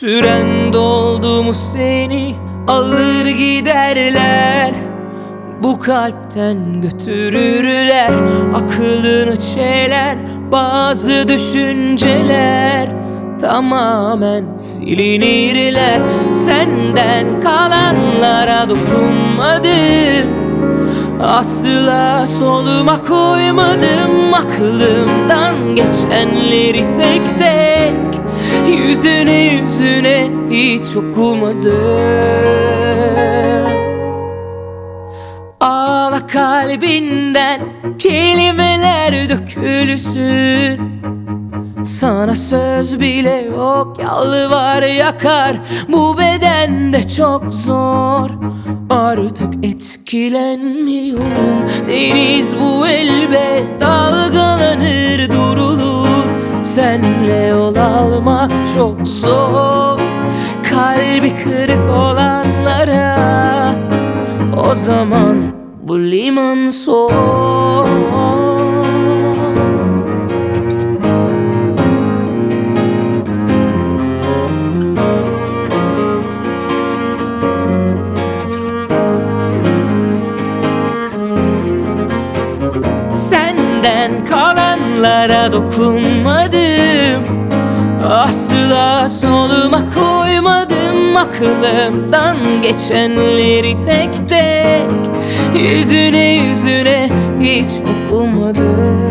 Süren doldu mu seni alır giderler, bu kalpten götürürler. Aklını çeler bazı düşünceler, tamamen silinirler. Senden kalanlara dokunmadım, asla soluma koymadım. Aklımdan geçenleri tek tek yüzüne hiç okumadım. Ağla kalbinden kelimeler dökülsün. Sana söz bile yok, yalvar yakar, bu bedende çok zor. Artık etkilenmiyorum, deniz bu elbet dalgalanır durulur. Senle yol almak çok zor, kalbi kırık olanlara o zaman bu liman son. Senden kalanlara dokunmadım, asla soluma koymadım. Aklımdan geçenleri tek tek yüzüne hiç okumadım.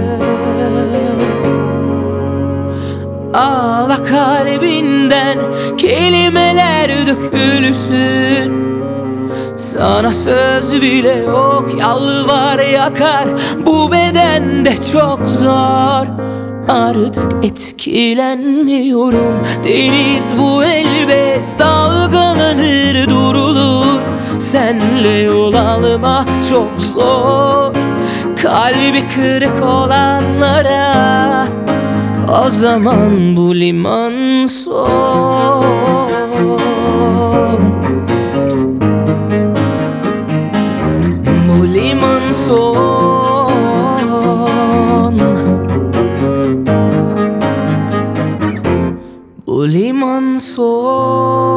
Ağla kalbinden kelimeler dökülsün. Sana söz bile yok, yalvar yakar, bu bedende çok zor. Artık etkilenmiyorum, deniz bu elbet dalgalanır durulur. Senle yol almak çok zor, kalbi kırık olanlara o zaman bu liman son. Bu liman son. Bu liman son.